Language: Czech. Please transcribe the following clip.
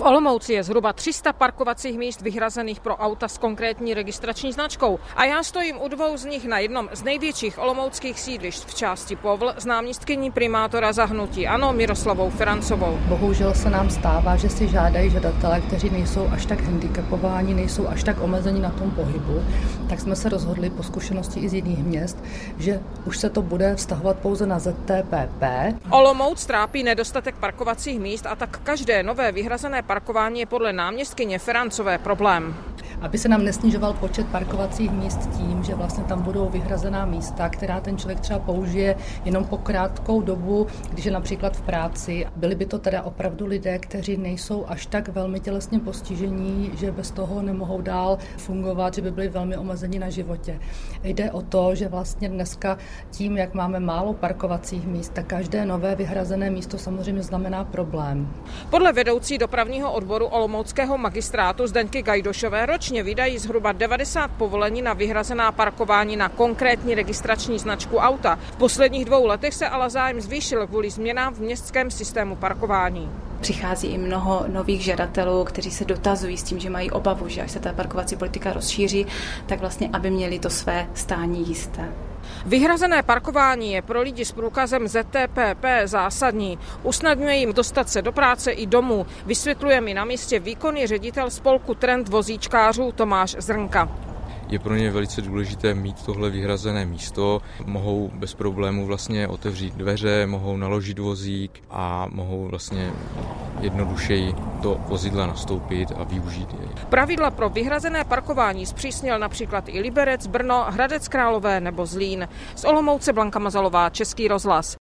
V Olomouci je zhruba 300 parkovacích míst vyhrazených pro auta s konkrétní registrační značkou a já stojím u dvou z nich na jednom z největších olomouckých sídlišť v části Povl s náměstkyní primátora za hnutí ANO Miroslavou Ferancovou. Bohužel se nám stává, že si žádají žadatelé, kteří nejsou až tak handicapováni, nejsou až tak omezeni na tom pohybu, tak jsme se rozhodli po zkušenosti i z jiných měst, že už se to bude vztahovat pouze na ZTPP. Olomouc trápí nedostatek parkovacích míst a tak každé nové vyhrazené parkování je podle náměstkyně Ferancové problém. Aby se nám nesnižoval počet parkovacích míst tím, že vlastně tam budou vyhrazená místa, která ten člověk třeba použije jenom po krátkou dobu, když je například v práci. Byli by to teda opravdu lidé, kteří nejsou až tak velmi tělesně postižení, že bez toho nemohou dál fungovat, že by byli velmi omezeni na životě. Jde o to, že vlastně dneska tím, jak máme málo parkovacích míst, tak každé nové vyhrazené místo samozřejmě znamená problém. Podle vedoucí dopravního odboru olomouckého magistrátu Zdeňky Gajdošové ročně vydají zhruba 90 povolení na vyhrazená parkování na konkrétní registrační značku auta. V posledních 2 letech se ale zájem zvýšil kvůli změnám v městském systému parkování. Přichází i mnoho nových žadatelů, kteří se dotazují s tím, že mají obavu, že až se ta parkovací politika rozšíří, tak vlastně, aby měli to své stání jisté. Vyhrazené parkování je pro lidi s průkazem ZTPP zásadní. Usnadňuje jim dostat se do práce i domů, vysvětluje mi na místě výkonný ředitel spolku Trend vozíčkářů Tomáš Zrnka. Je pro ně velice důležité mít tohle vyhrazené místo, mohou bez problémů vlastně otevřít dveře, mohou naložit vozík a mohou vlastně jednodušeji do vozidla nastoupit a využít jej. Pravidla pro vyhrazené parkování zpřísnil například i Liberec, Brno, Hradec Králové nebo Zlín. Z Olomouce Blanka Mazalová, Český rozhlas.